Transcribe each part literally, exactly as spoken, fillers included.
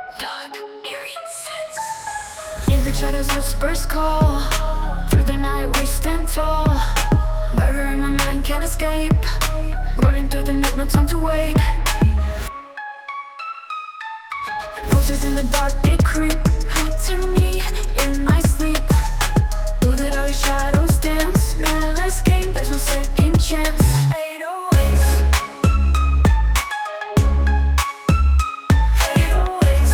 Dark, eerie sense. In the shadows, whispers call. Through the night, we stand tall. Murder in my mind can't escape. Running through the night, no time to wait. Voices in the dark, they creep to me in my sleep. Through the dark shadows dance. Man, escape, there's no second chance. eight oh eight. eight oh eight.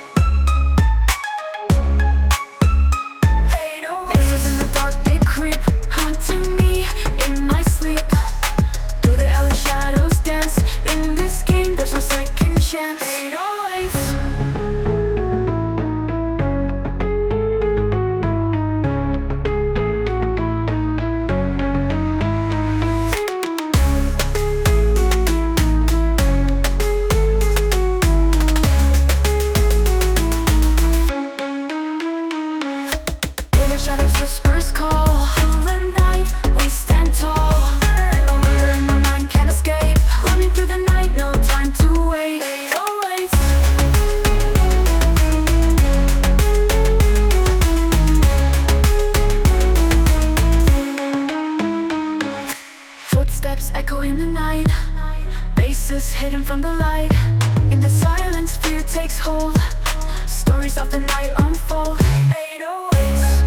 eight oh eight. Voices in the dark, they creep to me in my sleep. Through the alley shadows dance. In this game, there's no second chance. eight oh eight. Shadows, whispers call. Through the night, we stand tall. No murder in my mind can't escape. Running through the night, no time to wait. eight oh eight. Footsteps echo in the night. Faces hidden from the light. In the silence, fear takes hold. Stories of the night unfold. eight oh eight.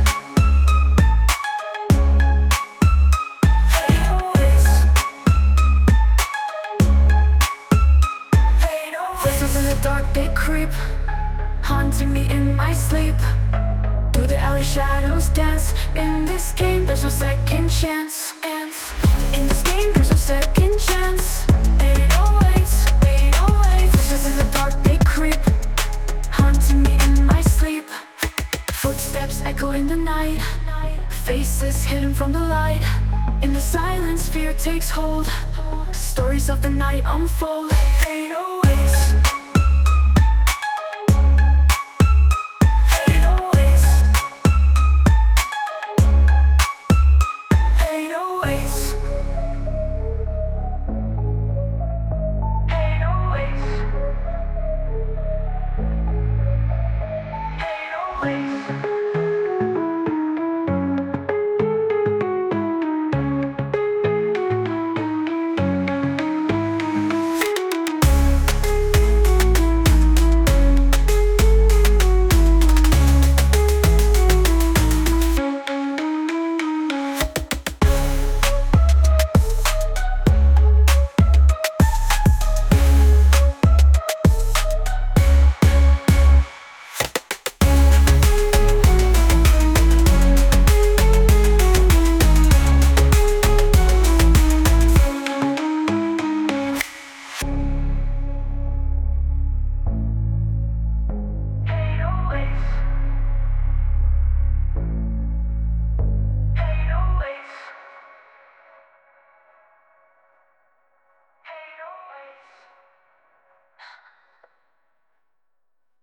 Voices in the dark, they creep, haunting me in my sleep. Through the alley shadows dance. In this game, there's no second chance. And in this game, there's no second chance. eight oh eight, eight oh eight. Voices in the dark, they creep, haunting me in my sleep. Footsteps echo in the night. Faces hidden from the light. In the silence, fear takes hold. Stories of the night unfold.